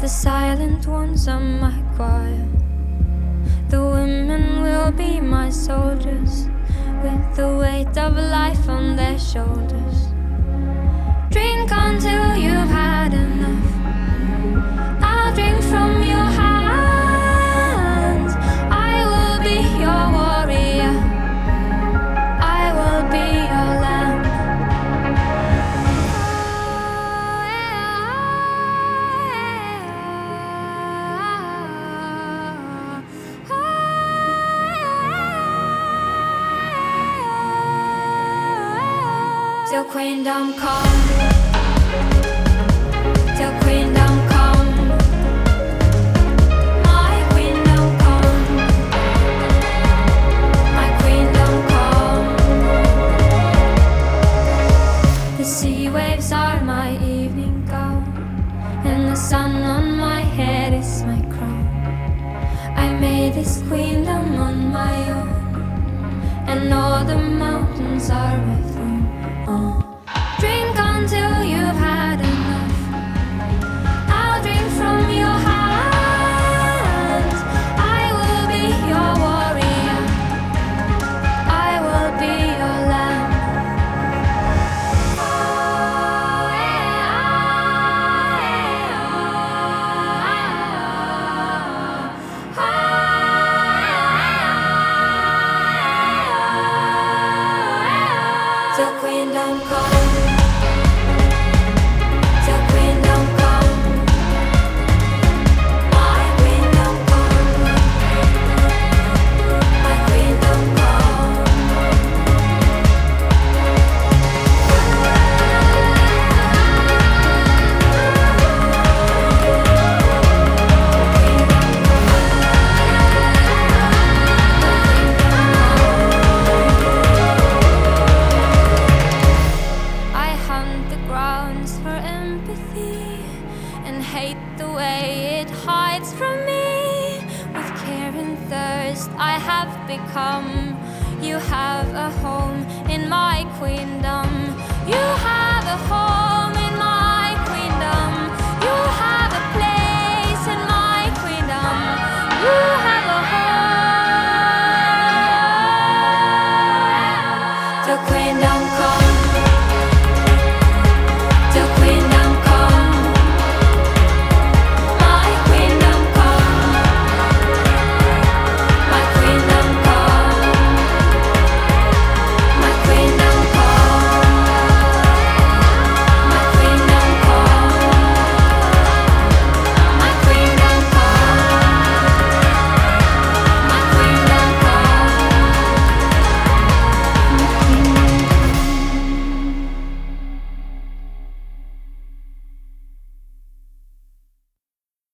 The silent ones are my choir. The women will be my soldiers, with the weight of life on their shoulders. Drink until you've had enough. I'll drink from your hands. I will be your warrior. I will be your lamb. Till queendom come. Till queendom come. My queendom come. My queendom come. The sea waves are my evening gown, and the sun on my head is my crown. I made this queendom on my own, and all the mountains are my throne. Drink until you've had enough. I'll drink from your hands. I will be your warrior. I will be your lamb. Till queendom come. Till queendom come. My queendom come. My queendom come. I hunt the grounds for empathy and hate the way it hides from me. With care and thirst I have become. You have a home in my queendom. You have a home.